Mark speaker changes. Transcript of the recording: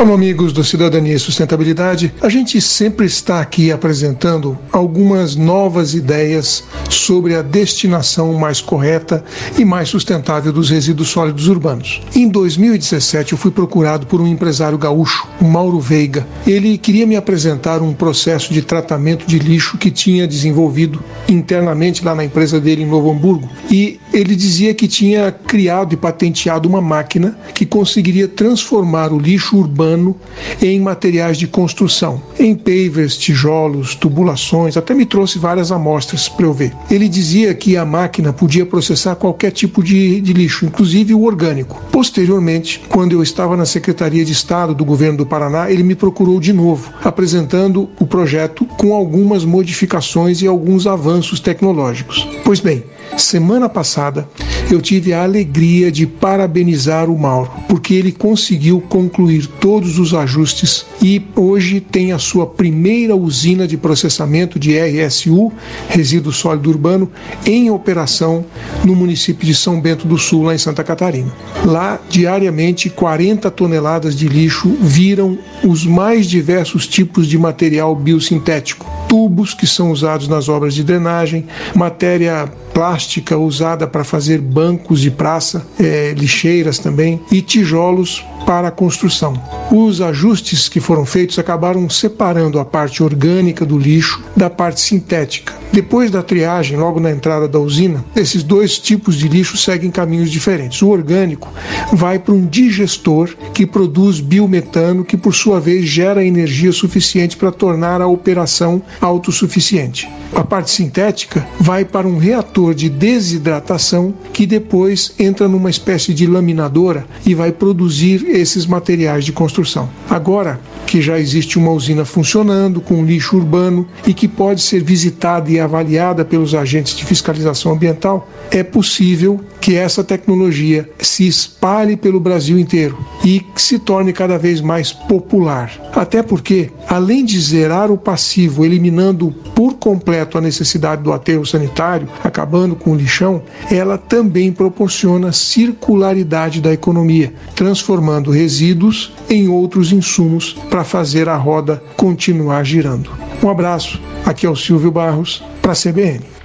Speaker 1: Olá, amigos do Cidadania e Sustentabilidade. A gente sempre está aqui apresentando algumas novas ideias sobre a destinação mais correta e mais sustentável dos resíduos sólidos urbanos. Em 2017, eu fui procurado por um empresário gaúcho, o Mauro Veiga. Ele queria me apresentar um processo de tratamento de lixo que tinha desenvolvido internamente lá na empresa dele em Novo Hamburgo. E ele dizia que tinha criado e patenteado uma máquina que conseguiria transformar o lixo urbano em materiais de construção, em pavers, tijolos, tubulações, até me trouxe várias amostras para eu ver. Ele dizia que a máquina podia processar qualquer tipo de lixo, inclusive o orgânico. Posteriormente, quando eu estava na Secretaria de Estado do Governo do Paraná, ele me procurou de novo, apresentando o projeto com algumas modificações e alguns avanços tecnológicos. Pois bem, semana passada eu tive a alegria de parabenizar o Mauro, porque ele conseguiu concluir todos os ajustes e hoje tem a sua primeira usina de processamento de RSU, resíduo sólido urbano, em operação no município de São Bento do Sul, lá em Santa Catarina. Lá, diariamente, 40 toneladas de lixo viram os mais diversos tipos de material biosintético, tubos que são usados nas obras de drenagem, matéria plástica usada para fazer bancos de praça, lixeiras também, e tijolos para a construção. Os ajustes que foram feitos acabaram separando a parte orgânica do lixo da parte sintética. Depois da triagem, logo na entrada da usina, esses dois tipos de lixo seguem caminhos diferentes. O orgânico vai para um digestor que produz biometano, que por sua vez gera energia suficiente para tornar a operação autossuficiente. A parte sintética vai para um reator de desidratação que depois entra numa espécie de laminadora e vai produzir esses materiais de construção. Agora que já existe uma usina funcionando com lixo urbano e que pode ser visitada e avaliada pelos agentes de fiscalização ambiental, é possível que essa tecnologia se espalhe pelo Brasil inteiro e se torne cada vez mais popular. Até porque, além de zerar o passivo, eliminando por completo a necessidade do aterro sanitário, acabando com o lixão, ela também proporciona circularidade da economia, transformando resíduos em outros insumos para fazer a roda continuar girando. Um abraço, aqui é o Silvio Barros, para a CBN.